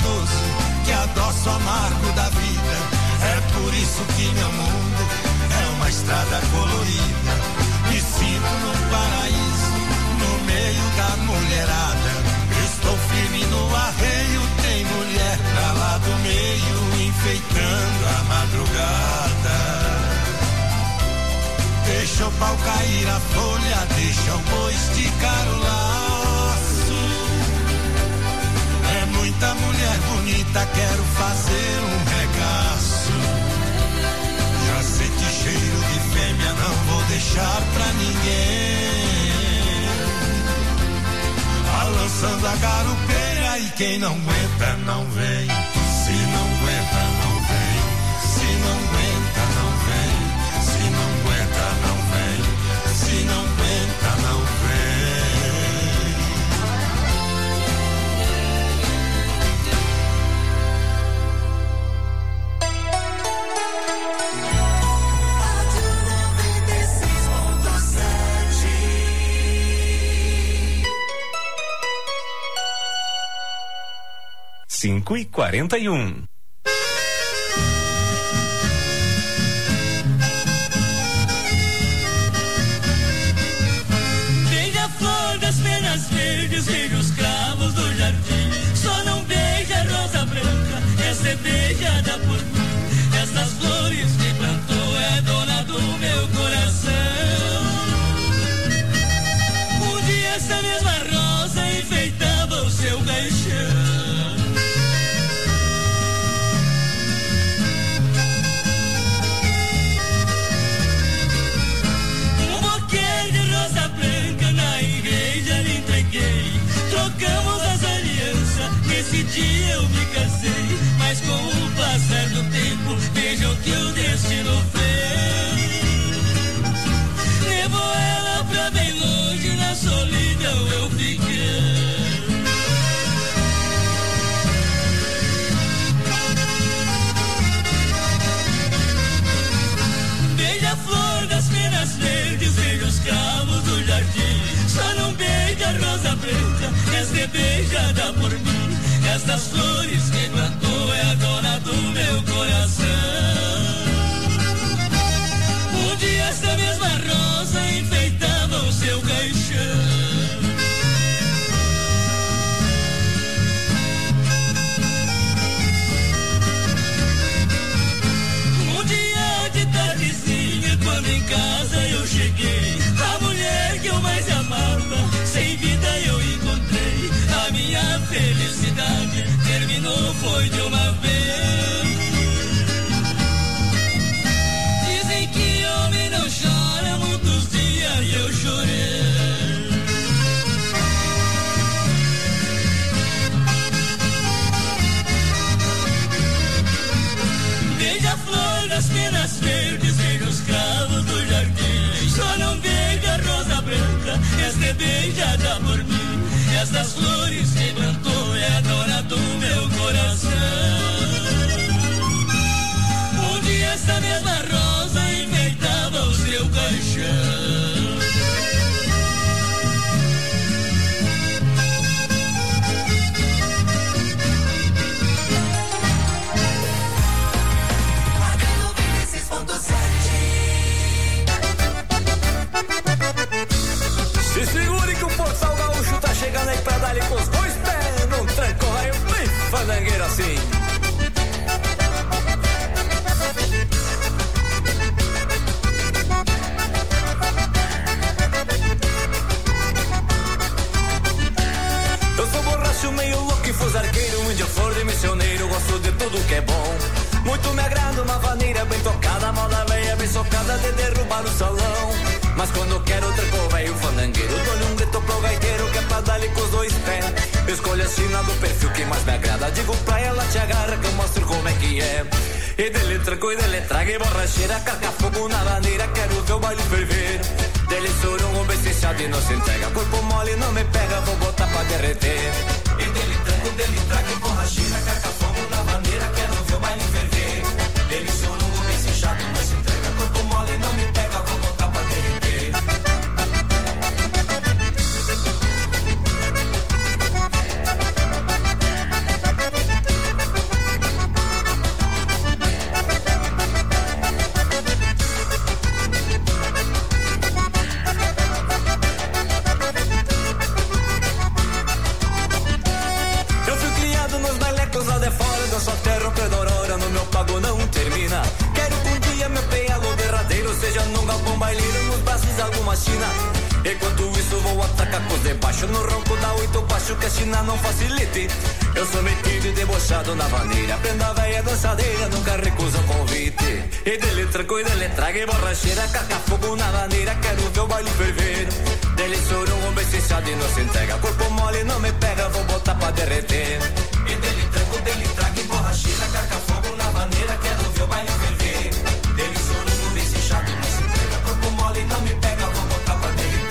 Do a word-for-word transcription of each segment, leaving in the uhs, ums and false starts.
doce que adoça o amargo da vida. É por isso que meu mundo é uma estrada colorida. Me sinto num paraíso, no meio da mulherada. Estou firme no arreio, tem mulher pra lá do meio, enfeitando a madrugada. Deixa o pau cair a folha, deixa o boi esticar o laço. É muita mulher bonita, quero fazer um regaço. Já senti cheiro de fêmea, não vou deixar pra ninguém. Balançando a garupeira e quem não aguenta não vem. Se não aguenta não vem. Se não aguenta não vem. Se não aguenta não vem. Se não aguenta não vem. Cinco e quarenta e um. Beija a flor das penas verdes, beija os cravos do jardim. Só não beija a rosa branca, essa é beijada por mim. Essas flores que plantou é dona do meu coração. Um dia essa mesma rosa enfeitava o seu caixão. Trocamos as alianças, nesse dia eu me casei. Mas com o passar do tempo, veja o que o destino fez. Levou ela pra bem longe, na solidão eu fiquei. Beija a flor das penas verdes, veja os cravos do jardim. Só não beija a rosa branca, essa é beijada por mim. Essas flores que plantou é a dona do meu coração. Um dia essa mesma rosa enfeitava o seu caixão. Um dia de tardezinha, quando em casa eu cheguei, a mulher que eu mais amava, sem vida eu encontrei. A minha felicidade terminou, foi de uma vez. Dizem que homem não chora, muitos dias eu chorei. Beija a flor das penas verdes, veja os cravos do jardim. Só não beija a rosa branca, esta é beijada por mim. Essas flores que plantou é a dona do meu coração. Um dia essa mesma rosa enfeitava o seu caixão. Se segure que o Portal Gaúcho tá chegando aí pra dar-lhe com os dois pés num tranco raio bem fandangueiro assim. Eu sou borracho, meio louco e fusarqueiro, índio flor de missioneiro, gosto de tudo que é bom. Muito me agrada uma vaneira bem tocada, moda velha bem socada de derrubar o salão. Mas quando quero tranco velho fandangueiro, dou-lhe um grito pro gaiteiro que é pra dar-lhe com os dois pés. Escolha a sina do perfil que mais me agrada, digo pra ela te agarra que eu mostro como é que é. E dele tranco e dele traga e borracheira, carca fogo na bandeira, quero ver o baile ferver. Dele sorungo bem cechado e não se entrega, corpo mole não me pega, vou botar pra derreter. E dele tranco, dele traga e borracheira, carca fogo na bandeira, quero ver o baile ferver. Dele sorungo bem cechado e não se entrega, corpo mole não me pega, vou botar pra derreter. rompendo aurora no meu pago não termina. Quero que um dia meu pealo derradeiro seja num galpão baileiro nos braços de alguma china. Enquanto isso vou atacar com os de baixo no ronco da oito baixo que a China não facilite. Eu sou metido e debochado na vaneira, prenda velha dançadeira, nunca recuso o convite. E dele tranco e dele traga e borracheira, caca fogo na vaneira, quero ver o baile ferver. Dele sorungo bem cessado e não se entrega, corpo mole não me pega, vou botar pra derreter. E dele tranco, dele traga e borracheira, caca fogo na vaneira, quero ver o baile ferver. Dele sorungo bem cessado e não se entrega, corpo mole não me pega, vou botar pra derreter.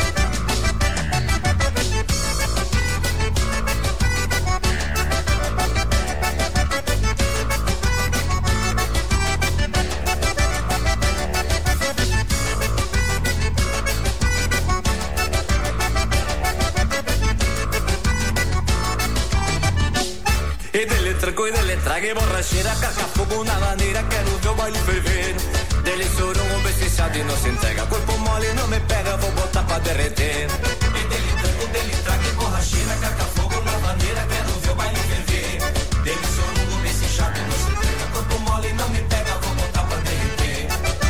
E dele tranco e dele traga e borracheira, carca fogo na vaneira, quero ver o baile ferver. Dele sorungo bem cessado e não se entrega, corpo mole não me pega, vou botar pra derreter. E dele tranco, dele traga e borracheira, carca fogo na vaneira, quero ver o baile ferver. Dele sorungo bem cessado e não se entrega, corpo mole não me pega, vou botar pra derreter.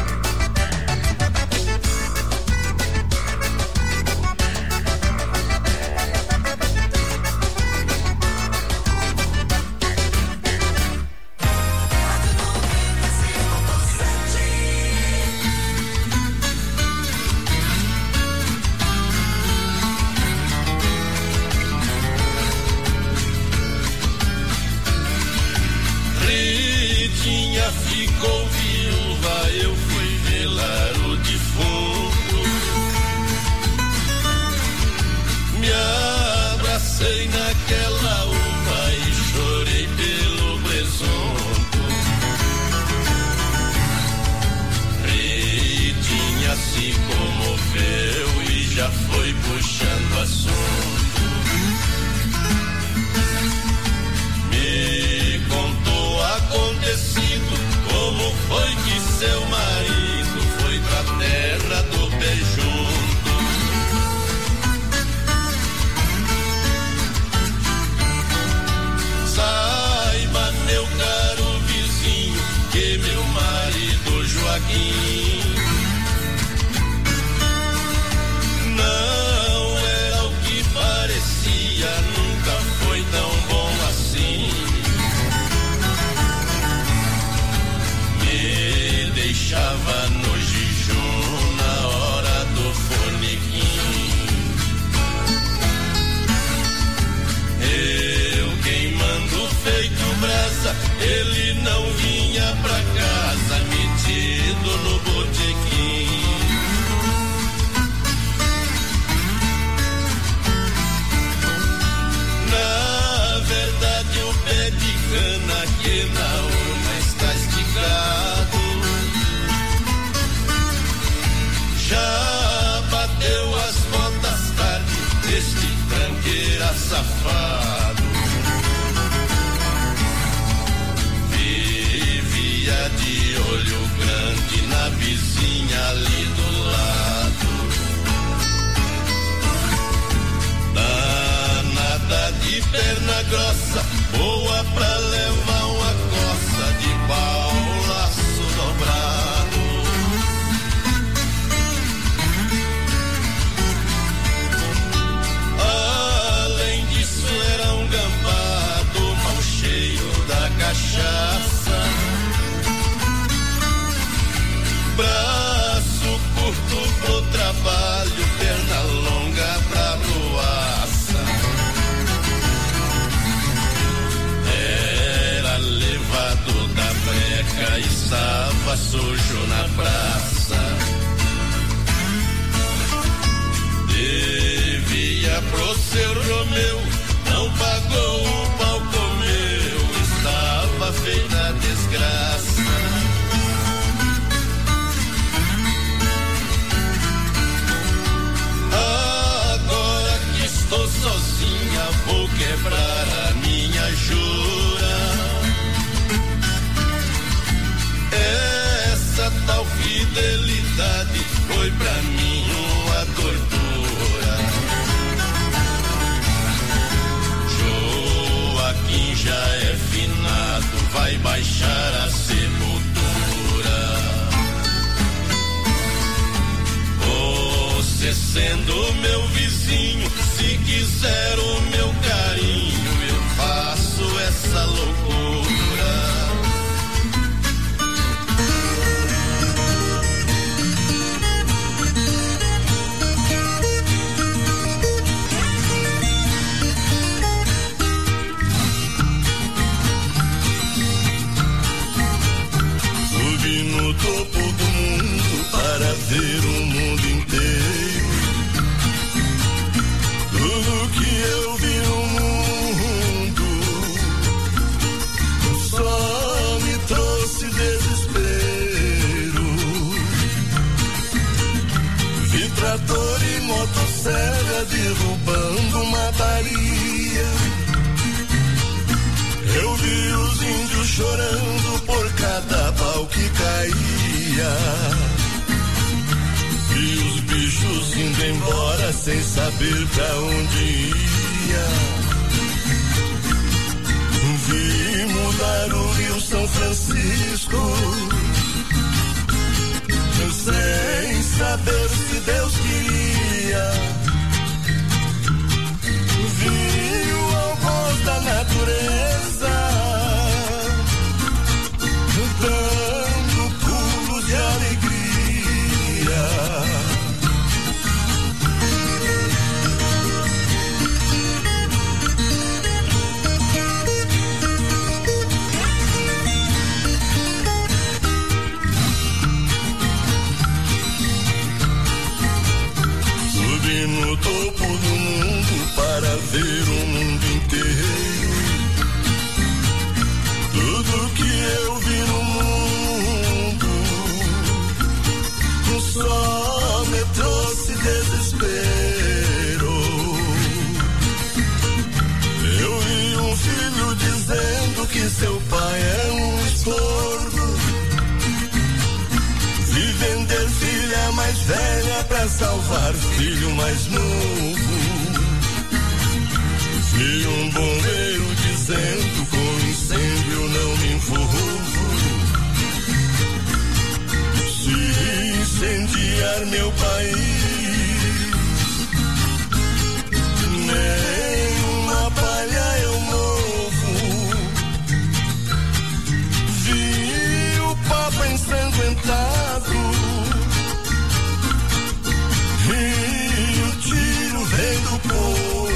Ficou viúva, eu fui velar o defunto. Me abracei naquela uva e chorei pelo presunto. Ritinha se comoveu e já foi puxando assunto. Me contou acontecido, como foi que seu marido foi pra terra do pé junto. Saiba, meu caro vizinho, que meu marido Joaquim não era o que parecia, nunca foi tão bom assim. Deixava no jejum na hora do fornequim. Eu queimando feito brasa, ele não vinha pra casa, metido no botequim. Na verdade o pé de cana que na urna está esticado já bateu as botas tarde deste tranqueira safado. Vivia de olho grande na vizinha ali do lado. Danada de perna grossa, boa pra levar uma coça de pau, laço dobrado. Cachaça, braço curto pro trabalho, perna longa pra ruaça. Era levado da breca e estava sujo na praça. Devia pro seu Romeu, não pagou o pau comeu, estava feita desgraça. Agora que estou sozinha, vou quebrar a minha jura. Essa tal fidelidade foi pra mim uma tortura. Joaquim já é finado, serra derrubando mataria. Eu vi os índios chorando por cada pau que caía. Vi os bichos indo embora sem saber pra onde ia. Vi mudar o Rio São Francisco sem saber se Deus queria. Vi o algoz da natureza dando pulos de alegria. Subi no topo do mundo para ver o mundo inteiro. Tudo que eu vi no mundo só me trouxe desespero. Eu vi um filho dizendo que seu pai é um estorvo. Vi vender filha mais velha pra salvar filho mais novo. Vi um bombeiro dizendo com incêndio não me envolvo. Se incendiar meu país, nem uma palha eu movo. Vi o Papa ensanguentado e o tiro vem do povo.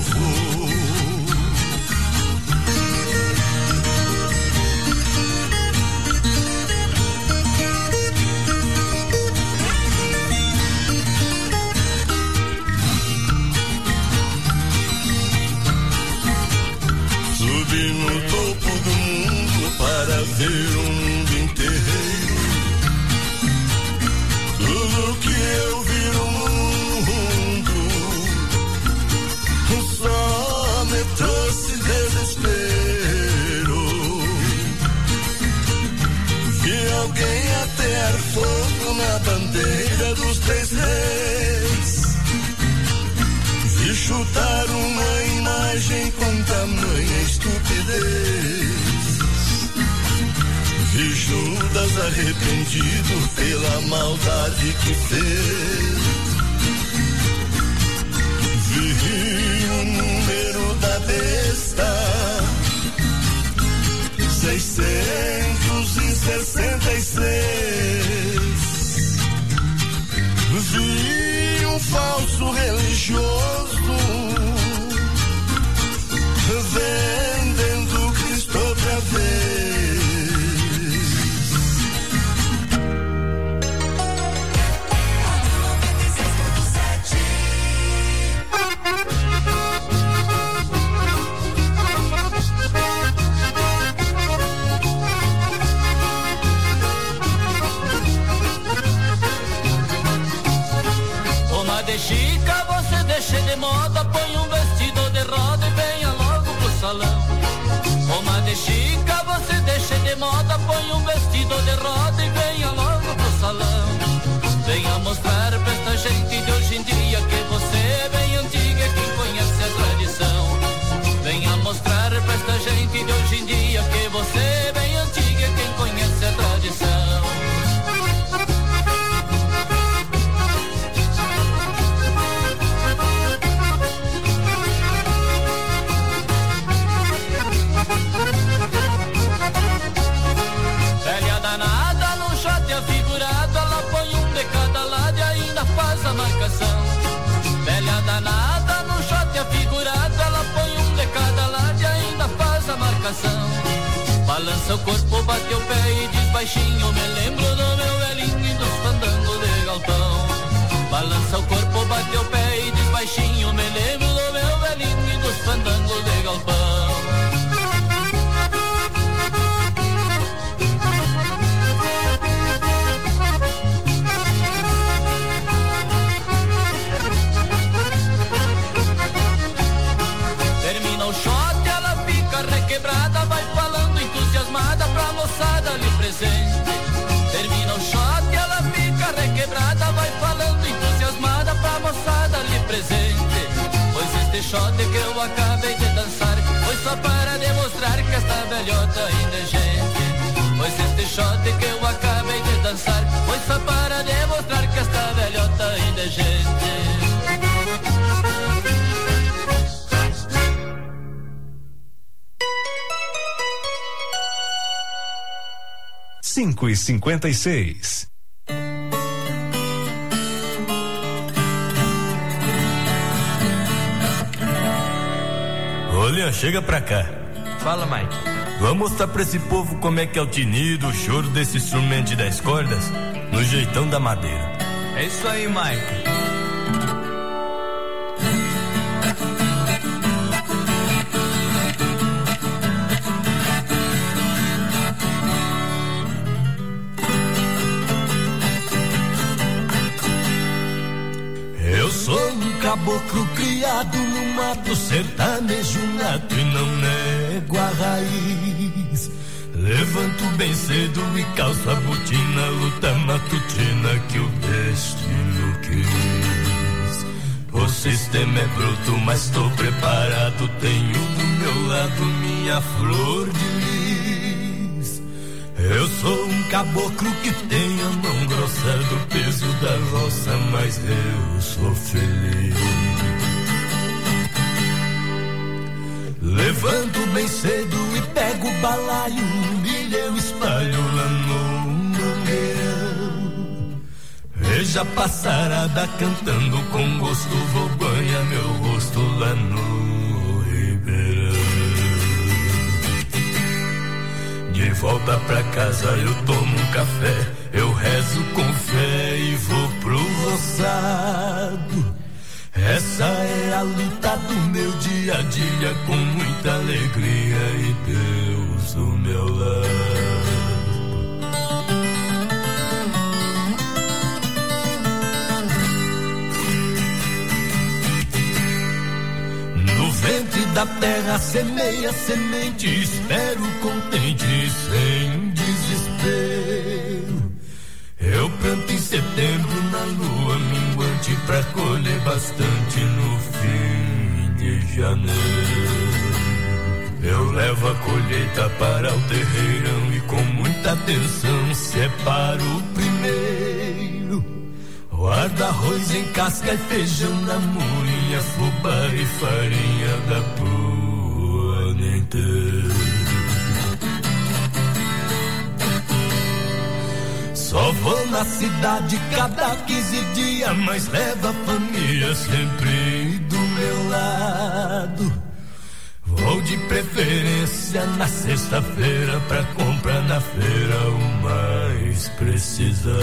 Subi no topo do mundo para ver o mundo inteiro. Tudo que eu vi no mundo só me trouxe desespero. Vi alguém atear fogo na bandeira dos três reis. Vi chutar uma imagem com tamanha estupidez. Vi Judas arrependido pela maldade que fez. Vi o número da besta, seiscentos e sessenta e seis. Vi um falso religioso vendendo Cristo outra vez. Uma de chica, você deixa de moda, põe um vestido de roda e venha logo pro salão. Uma de chica, você deixa de moda, põe um vestido de roda e venha logo pro salão. Venha mostrar pra esta gente de hoje em dia que você é bem antiga, quem conhece a tradição. Venha mostrar pra esta gente de hoje em dia que você é bem antiga, quem conhece a tradição. Velha danada, num shot afigurado, ela põe um de cada lado e ainda faz a marcação. Velha danada, num shot afigurado, ela põe um de cada lado e ainda faz a marcação. Balança o corpo, bate o pé e diz baixinho, me lembro do meu velhinho e dos fandangos de galpão. Balança o corpo, bate o pé e diz baixinho, me lembro do meu velhinho e dos fandangos de galpão. shot que eu acabei de dançar foi só para demonstrar que esta velhota ainda é gente. Pois este shot que eu acabei de dançar foi só para demonstrar que esta velhota ainda é gente. Cinco e cinquenta e seis. Olha, chega pra cá. Fala, Mike. Vamos mostrar pra esse povo como é que é o tinido, o choro desse instrumento de dez cordas, no jeitão da madeira. É isso aí, Mike. Eu sou um caboclo criado no mato, sertanejo nato e não nego a raiz. Levanto bem cedo e calço a botina, luta matutina que o destino quis. O sistema é bruto, mas tô preparado, tenho do meu lado minha flor de lis. Eu sou um caboclo que tem a mão grossa do peso da roça, mas eu sou feliz. Levanto bem cedo e pego o balaio, milho eu espalho lá no mangueirão. Veja a passarada cantando com gosto, vou banhar meu rosto lá no ribeirão. De volta pra casa eu tomo um café, eu rezo com fé e vou pro roçado. Essa é a luta do meu dia a dia, com muita alegria e Deus do meu lado. No ventre da terra semeia semente, espero contente sem desespero. Eu planto em setembro na lua minguante pra colher bastante no fim de janeiro. Eu levo a colheita para o terreirão e com muita atenção separo o primeiro. Guardo arroz em casca e feijão na murinha, fubá e farinha da pro ano inteiro. Só vou na cidade cada quinze dias, mas levo a família sempre do meu lado. Vou de preferência na sexta-feira pra comprar na feira o mais precisado.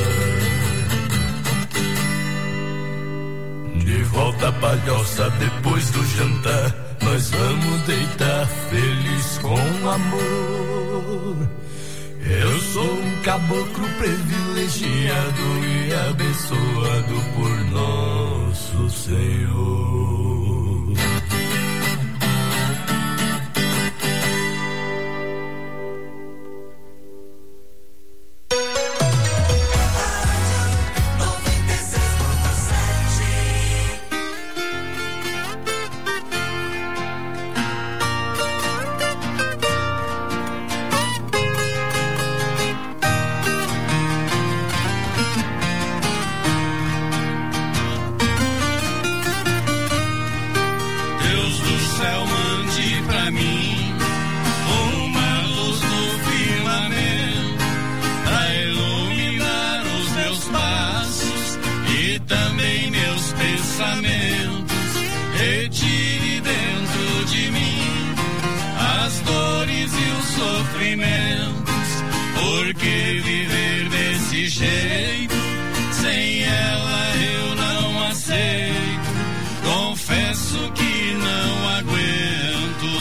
De volta à palhoça depois do jantar, nós vamos deitar feliz com amor. Eu sou um caboclo privilegiado e abençoado por nosso Senhor. Retire dentro de mim as dores e os sofrimentos, porque viver desse jeito, sem ela eu não aceito. Confesso que não aguento.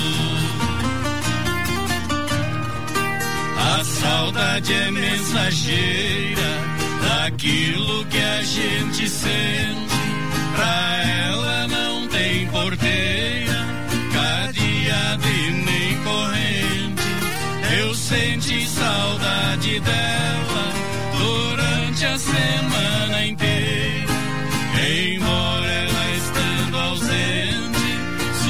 A saudade é mensageira daquilo que a gente sente. Pra ela não tem porteira, cadeado e nem corrente. Eu senti saudade dela durante a semana inteira. Embora ela estando ausente,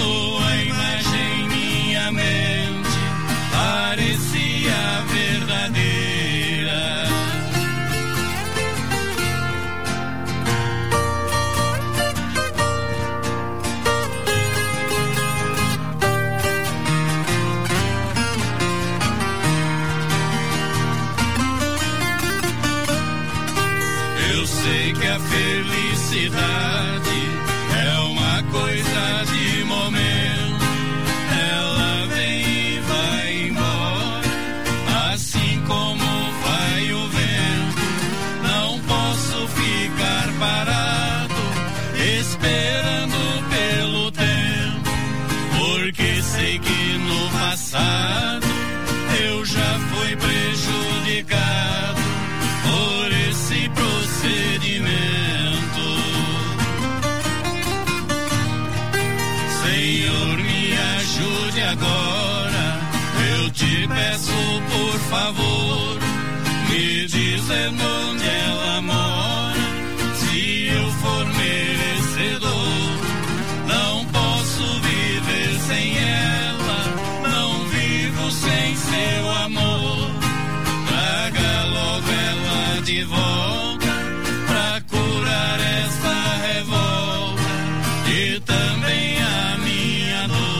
desde agora eu te peço, por favor, me dizendo onde ela mora. Se eu for merecedor, não posso viver sem ela, não vivo sem seu amor. Traga logo ela de volta pra curar esta revolta e também a minha dor.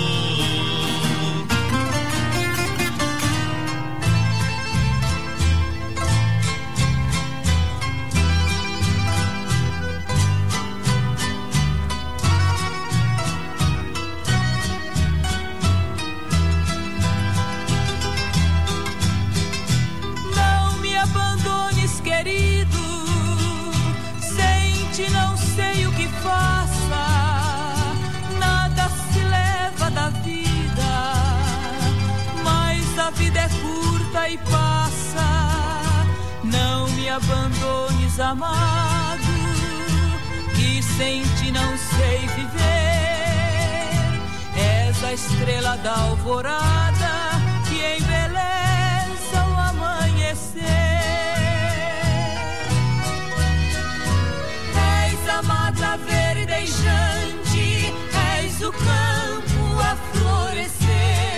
Querido, sem ti não sei o que faça, nada se leva da vida, mas a vida é curta e passa. Não me abandones, amado, que sem ti não sei viver. És a estrela da alvorada que embeleza o amanhecer. A mata verdejante, és o campo a florescer,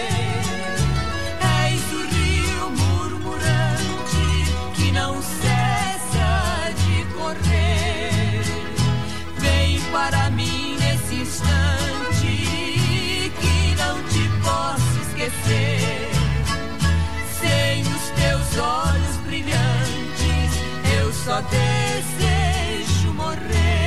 és o rio murmurante que não cessa de correr. Vem para mim nesse instante que não te posso esquecer. Sem os teus olhos brilhantes eu só desejo morrer.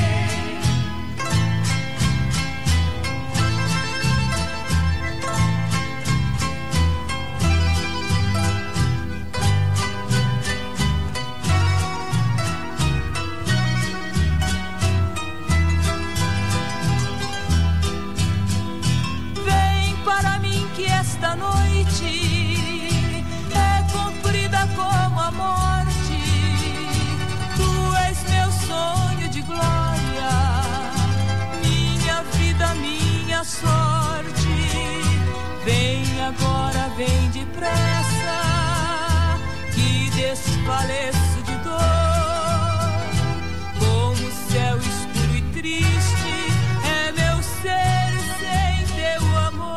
Esta noite é comprida como a morte. Tu és meu sonho de glória, minha vida, minha sorte. Vem agora, vem depressa, que desfaleço de dor. Como o céu escuro e triste é meu ser sem teu amor.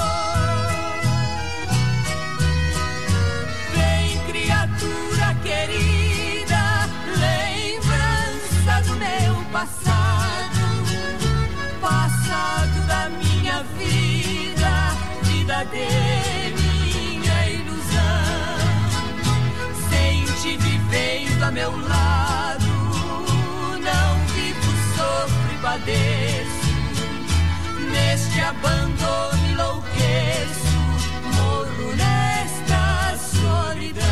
Querida, lembrança do meu passado, passado da minha vida, vida de minha ilusão. Sem te vivendo a meu lado, não vivo, sofro e padeço. Neste abandono enlouqueço, morro nesta solidão.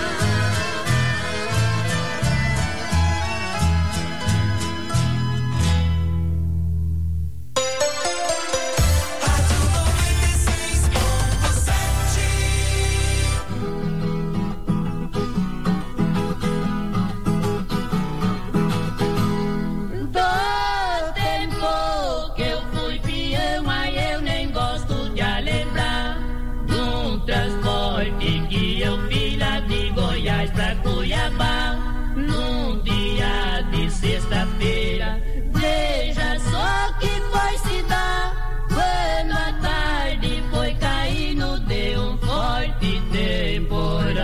Pra Cuiabá, num dia de sexta-feira. Veja só que foi se dar, quando a tarde foi caindo, deu um forte temporal.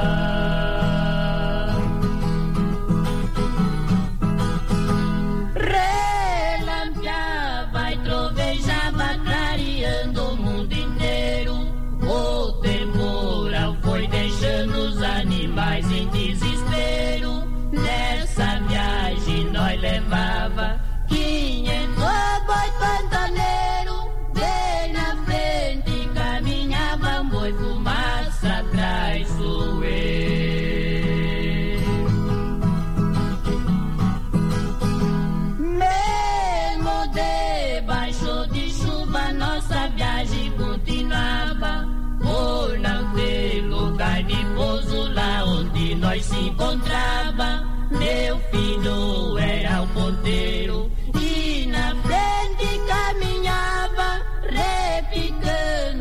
Relampeava e trovejava, clareando o mundo inteiro. O temporal foi deixando os animais em desespero. Nessa viagem nós levava quinhentos boi pantaneiro. Bem na frente caminhava um boi, fumaça atrás sou eu. Mesmo debaixo de chuva nossa viagem continuava, por não ter lugar de pouso lá onde nós se encontrava. Meu filho era o ponteiro e na frente caminhava, repicando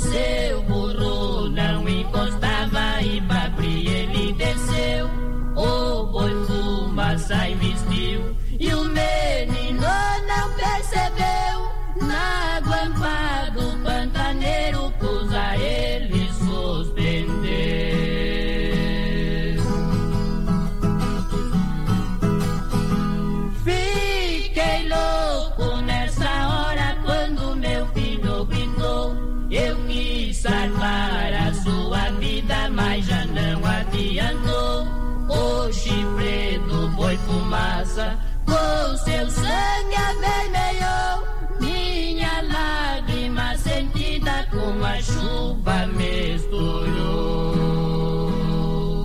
seu burro não encostava e pra fria ele desceu. O boi fumaça investiu e o menino não percebeu. Na guampa do pantaneiro cruza ele suspendeu. Fiquei louco nessa hora quando meu filho gritou. Eu quis salvar a sua vida, mas já não adiantou. O chifre do boi fumaça com seu sangue avermelhou. Minha lágrima sentida com a chuva misturou.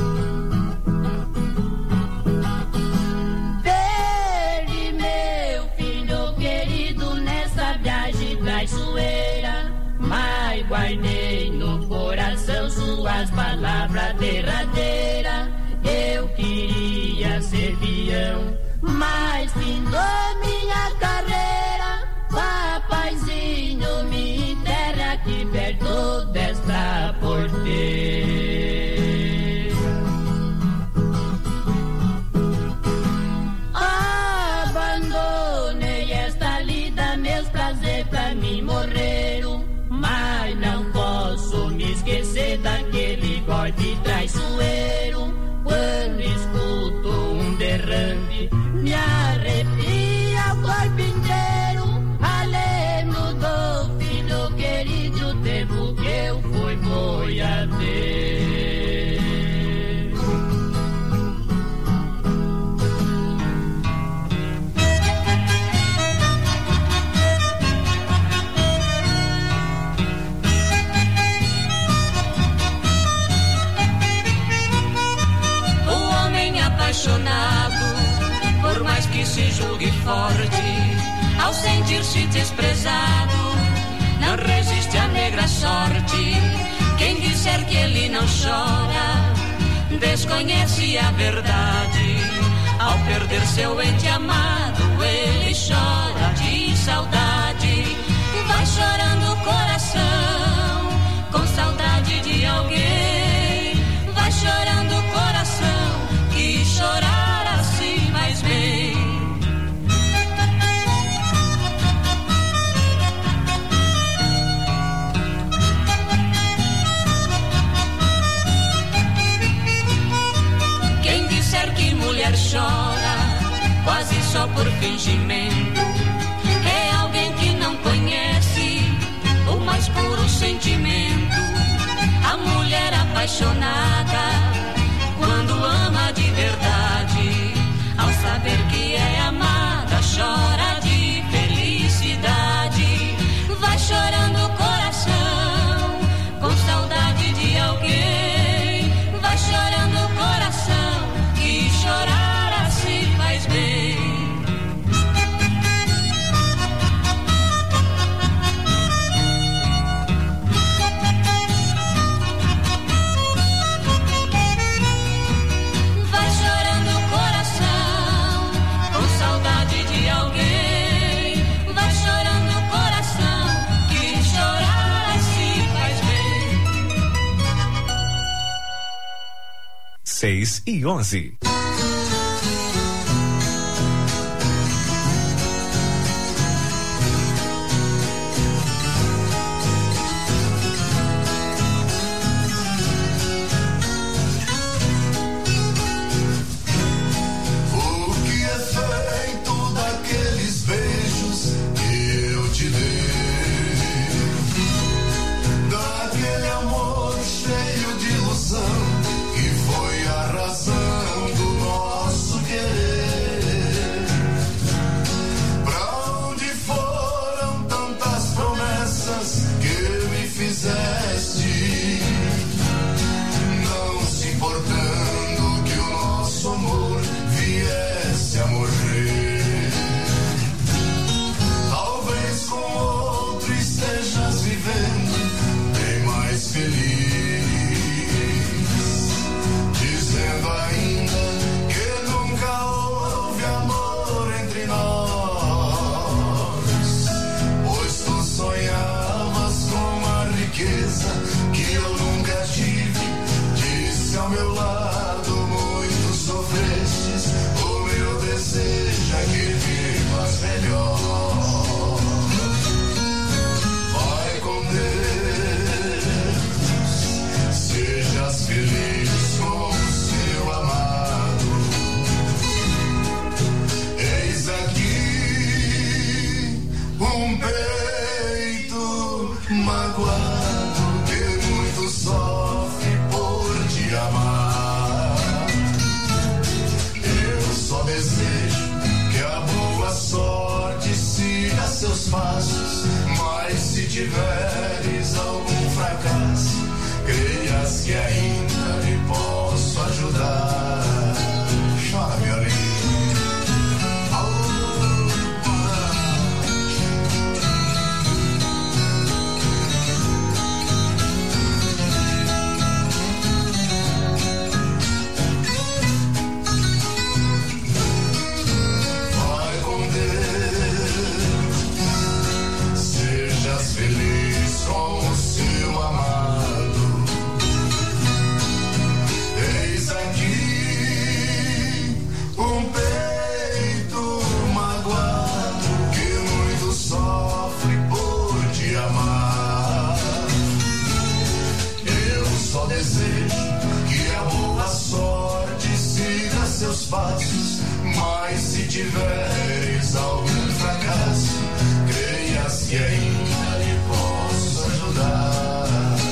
Perdi meu filho querido nessa viagem traiçoeira, mas guardei no coração suas palavras derradeiras. Eu queria ser peão, mas findou minha carreira. Papaizinho, me enterra aqui perto desta porteira. Abandonei esta lida, meus prazeres pra mim morreram, mas não posso me esquecer daquele golpe traiçoeiro. Quando escuto um derrame, me arrepia o corpo inteiro. Alemo do filho querido, o tempo que eu fui boiadeiro. Apaixonado, por mais que se julgue forte, ao sentir-se desprezado, não resiste à negra sorte. Quem disser que ele não chora, desconhece a verdade. Ao perder seu ente amado, ele chora de saudade. Vai chorando o coração, com saudade de alguém. Vai chorando o coração, que chorar assim faz bem. Quem disser que mulher chora, quase só por fingimento, é alguém que não conhece o mais puro sentimento. A mulher apaixonada, quando ama de verdade, ao saber que é amada, chora de felicidade. Vai chorando o coração, com saudade de alguém. Vai chorando o coração, que chorar assim faz bem. Seis e onze. Cheio de ilusão que foi arrasando coisa que eu nunca tive. Disse ao meu lado, muito sofrestes. O meu desejo é que vivas melhor. Vai com Deus, sejas feliz com o seu amado. Eis aqui um peito magoado que muito sofre por te amar. Eu só desejo que a boa sorte siga seus passos, mas se tiveres algum fracasso, creias que ainda lhe posso ajudar. Chora, minha linda. Feliz com o seu amado. Eis aqui um peito magoado que muito sofre por te amar. Eu só desejo que a boa sorte siga seus passos, mas se tiveres algum fracasso, creias que ainda posso ajudar.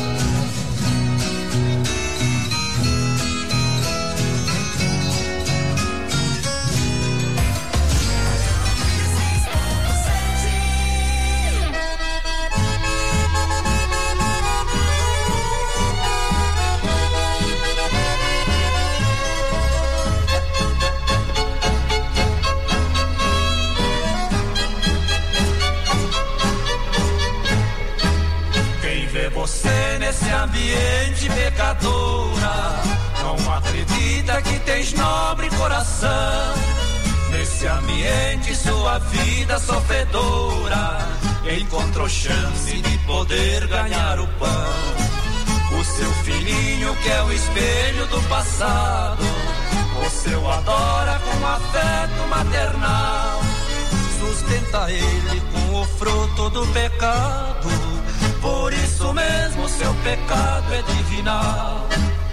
Você nesse ambiente pecadora, não acredita que tens nobre coração. Nesse ambiente sua vida sofredora encontrou chance de poder ganhar o pão. O seu filhinho que é o espelho do passado, você o adora com afeto maternal. Sustenta ele com o fruto do pecado, por isso mesmo seu pecado é divinal.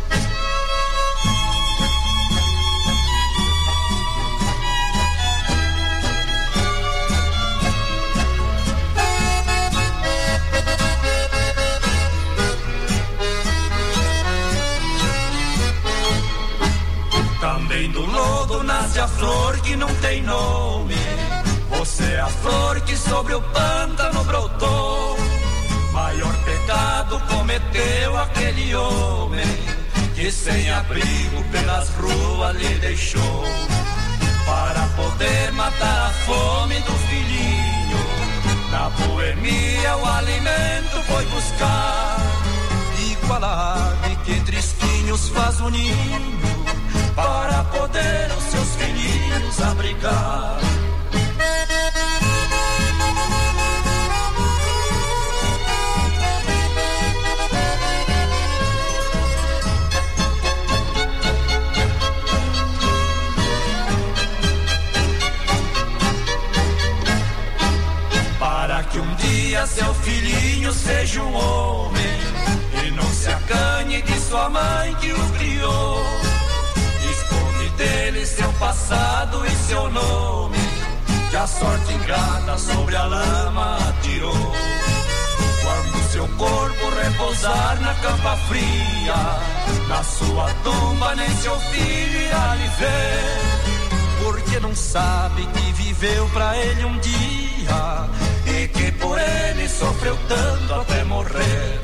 Também do lodo nasce a flor que não tem nome. Você é a flor que sobre o pântano brotou. Maior pecado cometeu aquele homem que sem abrigo pelas ruas lhe deixou. Para poder matar a fome do filhinho, na boemia o alimento foi buscar. E qual a ave que entre espinhos faz um ninho, para poder os seus filhinhos abrigar. Para que um dia seu filhinho seja um homem e não se acanhe de sua mãe que o criou. Esconde dele seu passado e seu nome, que a sorte ingrata sobre a lama atirou. Quando seu corpo repousar na campa fria, na sua tumba nem seu filho irá lhe ver, porque não sabe que viveu pra ele um dia e que por ele sofreu tanto até morrer.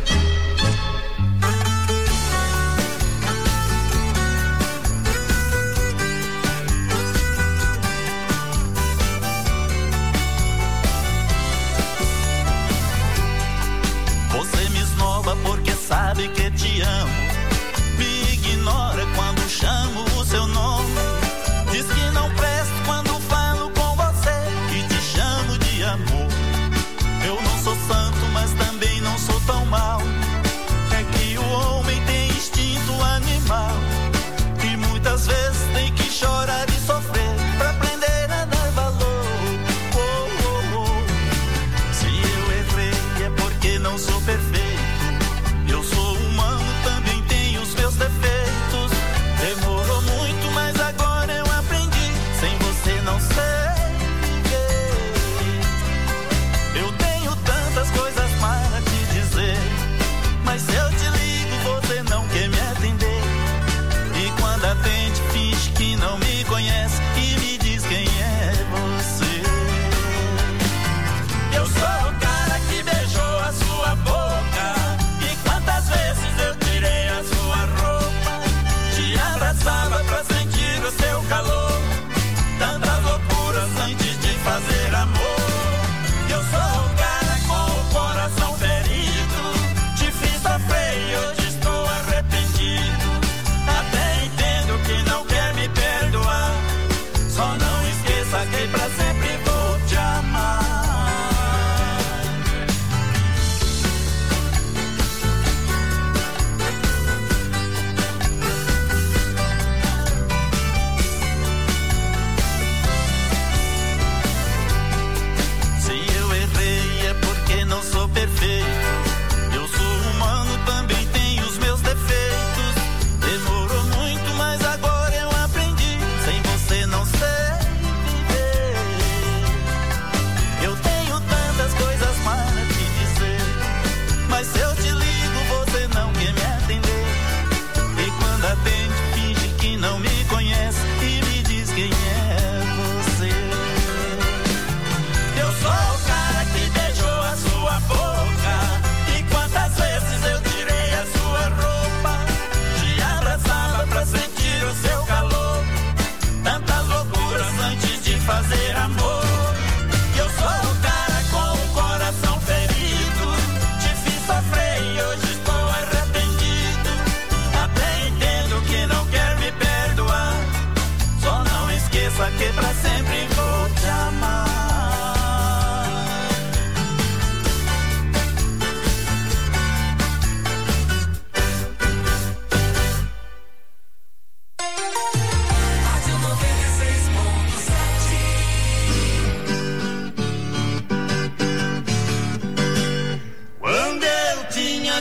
Você me esnoba porque sabe que te amo, me ignora quando chamo o seu nome, diz que não presto quando falo com você e te chamo de amor. Eu não sou santo, mas também não sou tão mal,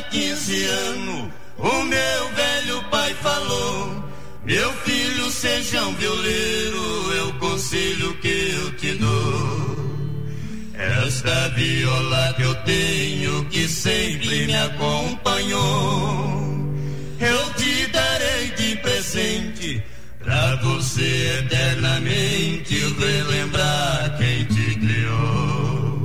quinze anos, o meu velho pai falou: meu filho, seja um violeiro, é o conselho que eu te dou. Esta viola que eu tenho, que sempre me acompanhou, eu te darei de presente, pra você eternamente relembrar quem te criou.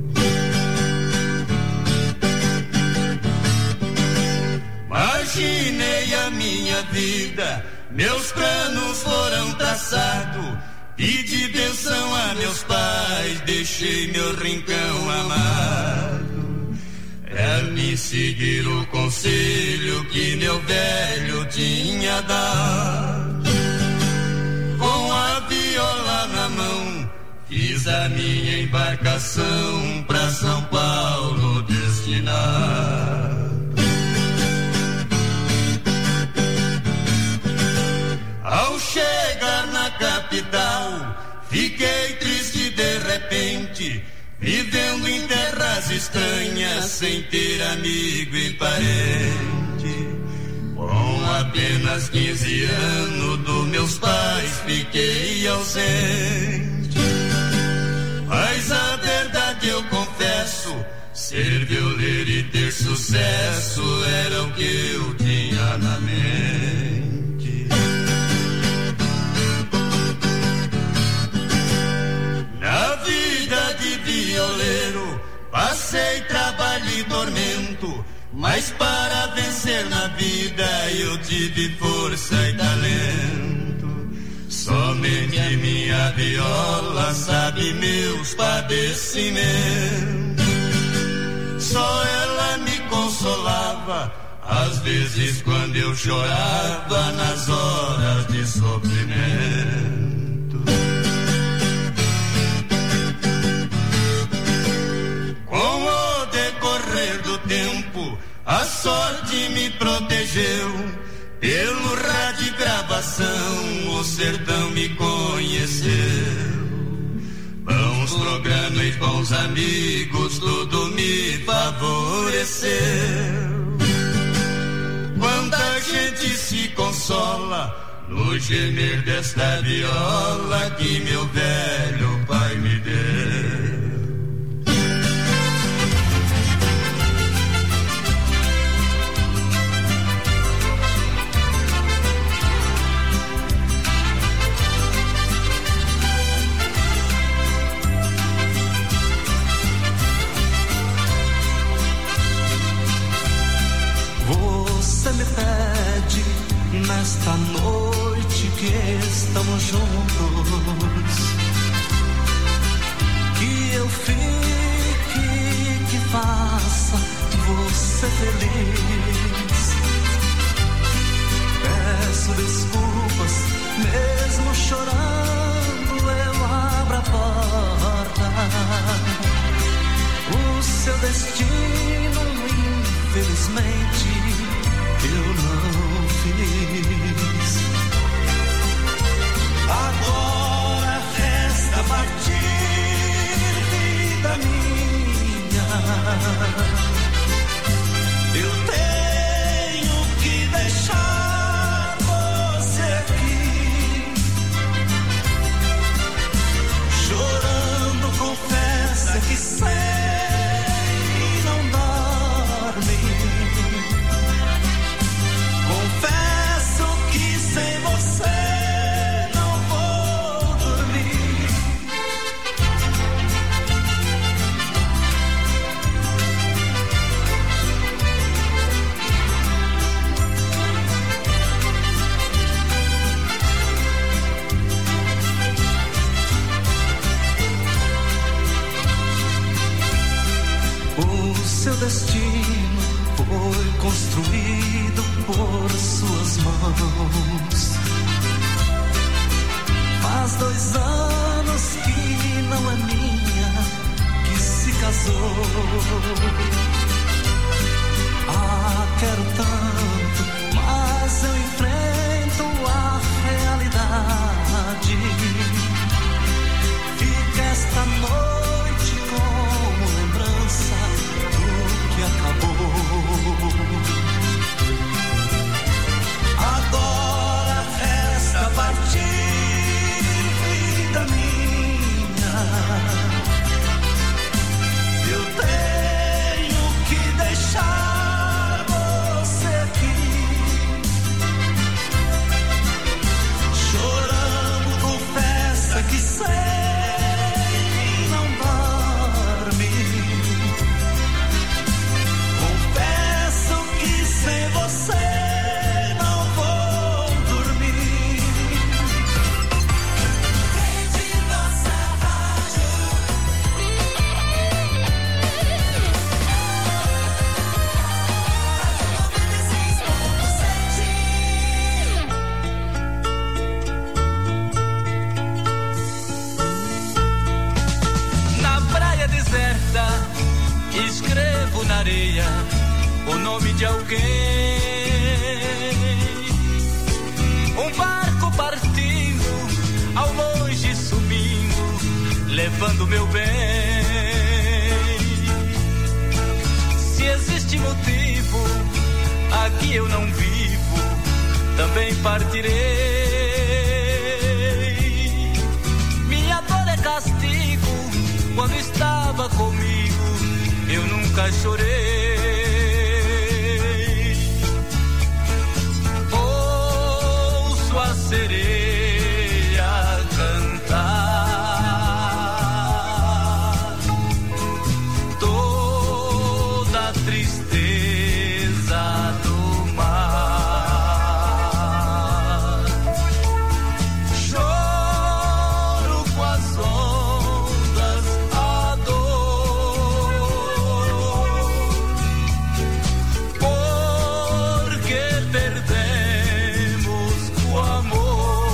Imaginei a minha vida, meus planos foram traçados, pedi benção a meus pais, deixei meu rincão amado. É me seguir o conselho que meu velho tinha dado. Com a viola na mão, fiz a minha embarcação pra São Paulo destinar. Ao chegar na capital, fiquei triste de repente, vivendo em terras estranhas, sem ter amigo e parente. Com apenas quinze anos dos meus pais fiquei ausente. Mas a verdade eu confesso, ser violeiro e ter sucesso era o que eu tinha na mente. Na vida de violeiro passei trabalho e tormento, mas para vencer na vida eu tive força e talento. Somente minha viola sabe meus padecimentos. Só ela me consolava, às vezes quando eu chorava, nas horas de sofrimento. Com o decorrer do tempo, a sorte me protegeu. Pelo rádio de gravação, o sertão me conheceu. Bons programas e bons amigos, tudo me favoreceu. Quanta gente se consola no gemer desta viola que meu velho pai me deu. Você me pede nesta noite que estamos juntos, que eu fique, que faça você feliz. Peço desculpas, mesmo chorando eu abro a porta. O seu destino, infelizmente, eu não fiz. Agora resta partir, vida minha. Eu tenho que deixar você aqui, chorando, confessa que sei não dorme. Confesso que sem você não vou dormir. O seu destino foi construído por suas mãos. Faz dois anos que não é minha, que se casou. Ah, quero tanto, mas eu enfrento a realidade. Fica esta noite como lembrança do que acabou. escrevo na areia o nome de alguém. Um barco partindo, ao longe subindo, levando meu bem. Se existe motivo, aqui eu não vivo, também partirei. Minha dor é castigo, quando estava comigo, eu nunca chorei. Ouço a sereia cantar, toda a tristeza do mar. Choro com as ondas, a dor, porque perdemos o amor.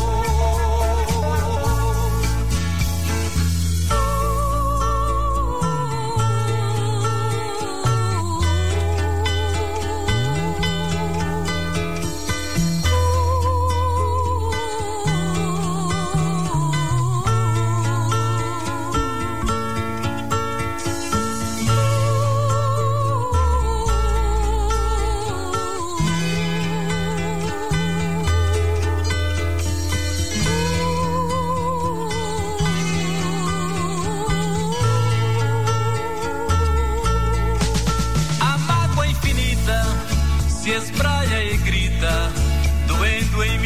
A mágoa infinita se espraia e grita, doendo em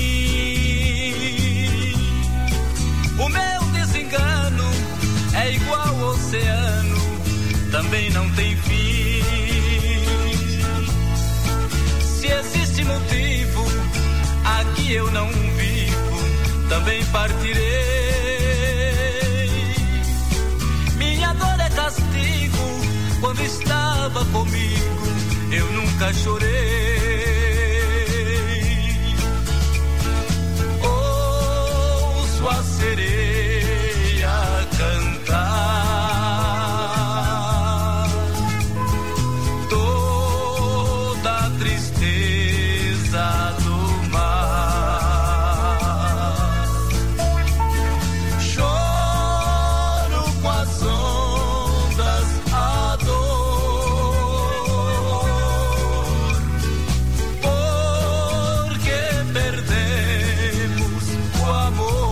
mim. O meu desengano é igual ao oceano, também não tem fim. Se existe motivo, aqui eu não vivo, também partirei. Minha dor é castigo, quando estava comigo, eu nunca chorei. Ouço a sereia cantar, toda a tristeza do mar. Choro com as ondas, a dor, porque perdemos o amor.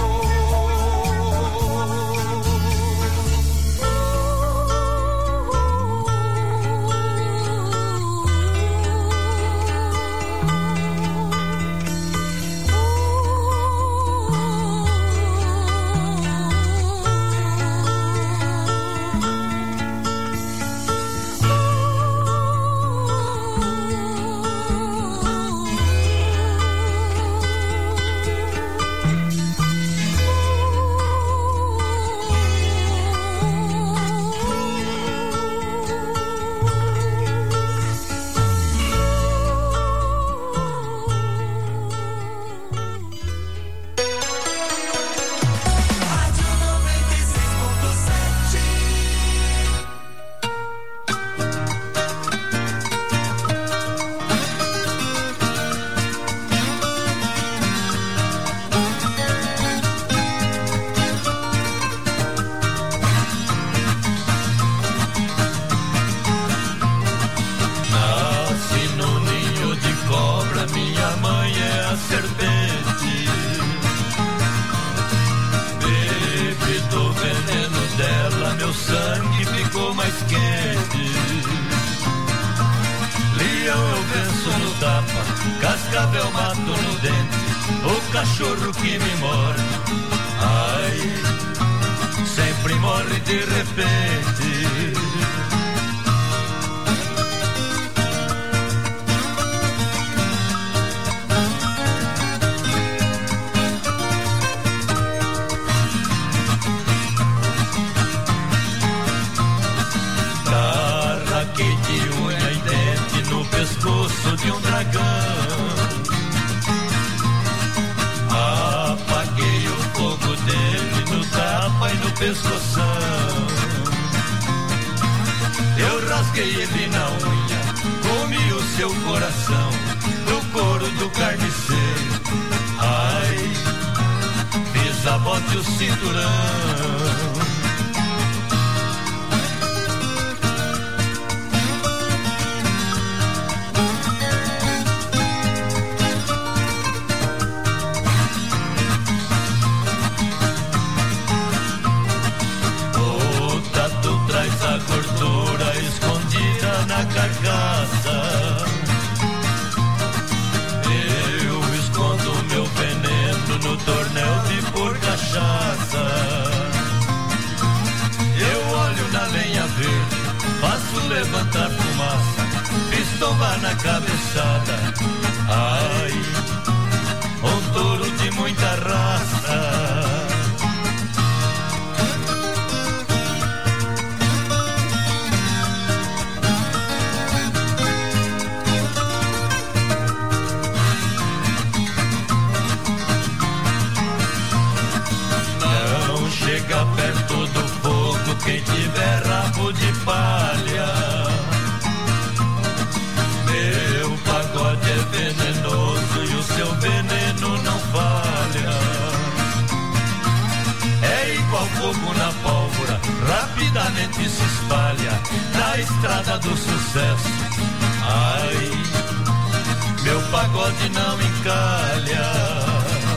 Nasci no ninho de cobra, minha mãe é a serpente. Bebi do veneno dela, meu sangue ficou mais quente. Leão eu venço no tapa, cascavel mato no dente, o cachorro que me morde, ai, sempre morre de repente. Tarraquei de unha e dente no pescoço de um dragão. Apaguei o fogo dele no tapa e no pescoção. rasguei ele na unha, comi o seu coração do couro do carniceiro. Ai, fiz a bota e o cinturão. A gordura escondida na carcaça, eu escondo meu veneno no tornel de por cachaça. Eu olho na lenha verde, faço levantar fumaça, fiz tombar na cabeçada. Ai, um touro de muita raça. Chega perto do fogo quem tiver rabo de palha. Meu pagode é venenoso e o seu veneno não falha. É igual fogo na pólvora, rapidamente se espalha na estrada do sucesso. Ai, meu pagode não encalha.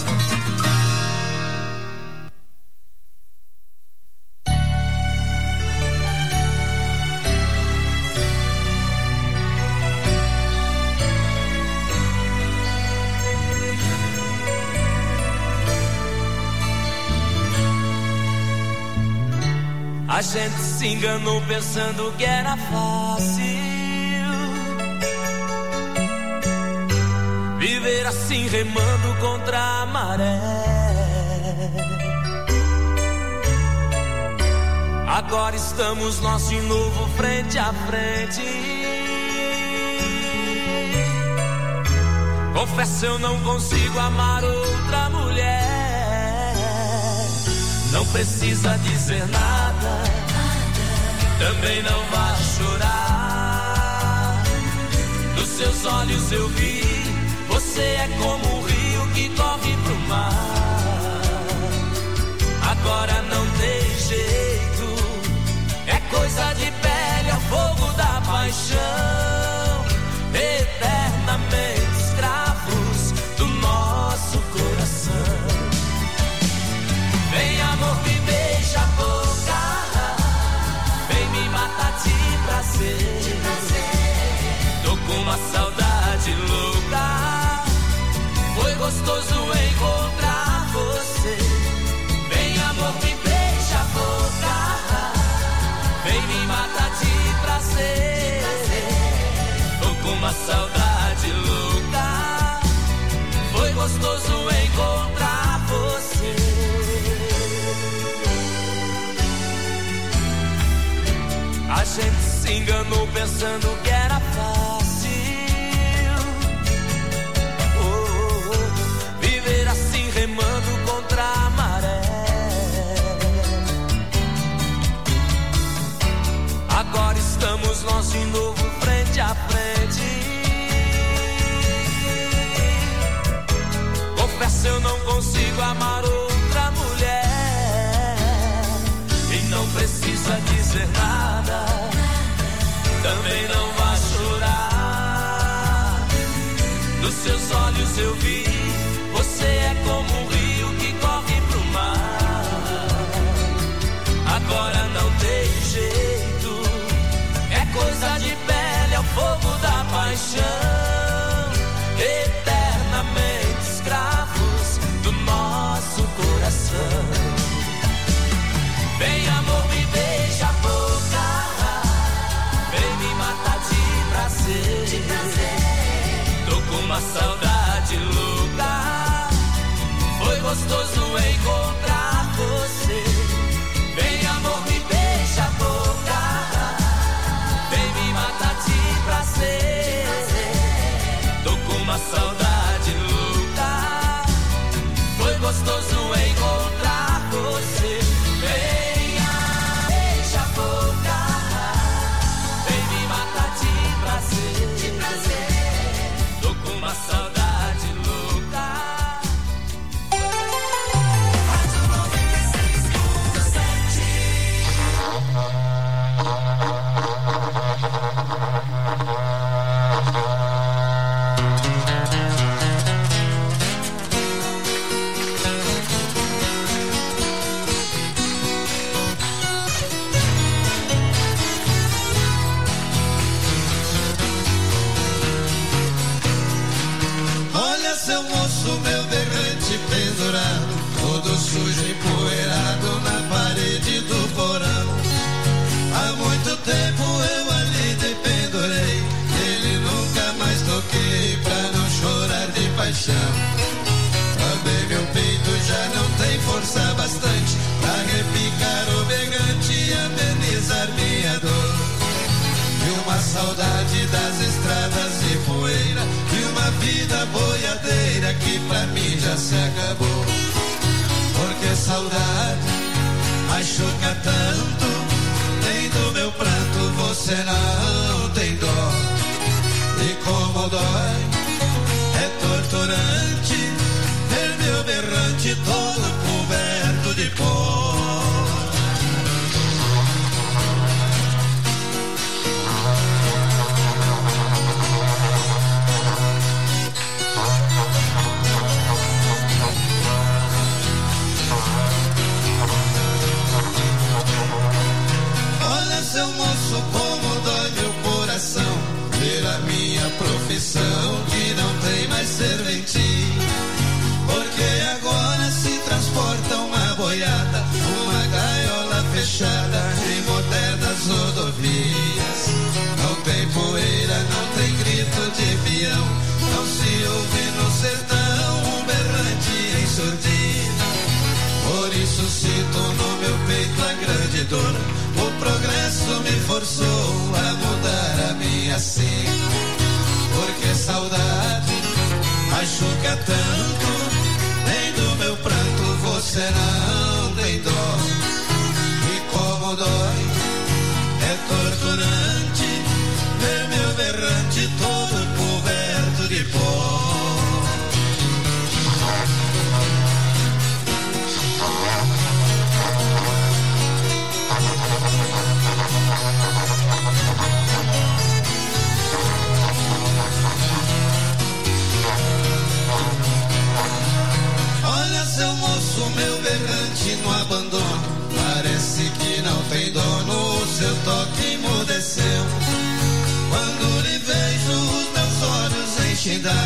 A gente se enganou pensando que era fácil viver assim remando contra a maré. Agora estamos nós de novo frente a frente. Confesso, eu não consigo amar outra mulher. Não precisa dizer nada, também não vai chorar. Dos seus olhos eu vi, você é como um rio que corre pro mar. Agora não tem jeito, é coisa de pele, é o fogo da paixão. Eternamente escravos do nosso coração. Vem amor, me beija a boca, vem me matar de prazer. De prazer. Tô com uma saudade louca, foi gostoso encontrar você. Vem amor, me beija a boca, vem me matar de prazer. De prazer. Tô com uma saudade louca, foi gostoso encontrar você. A gente se enganou pensando que era fácil oh, oh, oh, viver assim remando contra a maré. Agora estamos nós de novo frente a frente. Confesso, eu não consigo amar outra mulher. E não precisa dizer nada, também não vai chorar. Dos seus olhos eu vi, você é como um rio que corre pro mar. Agora não tem jeito, é coisa de pele, é o fogo da paixão. Eternamente escravos do nosso coração. Vem amor, me beija a boca, vem me matar de prazer. De prazer. Tô com uma saudade louca, foi gostoso encontrar você. Vem amor, me beija a boca, vem me matar de prazer. Tô com uma saudade louca, foi gostoso encontrar você. Venha, beija a boca, vem me sujo empoeirado na parede do porão. Há muito tempo eu ali te pendurei, ele nunca mais toquei pra não chorar de paixão. Também meu peito já não tem força bastante pra repicar o berrante e amenizar minha dor. E uma saudade das estradas de poeira, e uma vida boiadeira que pra mim já se acabou. Porque saudade machuca tanto, nem do meu pranto você não tem dó. E como dói, é torturante ver meu berrante todo coberto de pó. Olha, seu moço, como dói meu coração ver a minha profissão que não tem mais serventia. Porque agora se transporta uma boiada, uma gaiola fechada em modernas rodovias. Não tem poeira, não tem grito de peão, não se ouve no sertão um berrante em surdina. Por isso sinto no meu peito a grande dor, o progresso me forçou a mudar a minha sina. Porque saudade machuca tanto, nem do meu pranto você não tem dó. E como dói, é torturante ver meu berrante todo coberto de pó. Olha, seu moço, meu berrante no abandono, parece que não tem dono, o seu toque emudeceu. Quando lhe vejo, os meus olhos enchem d'água,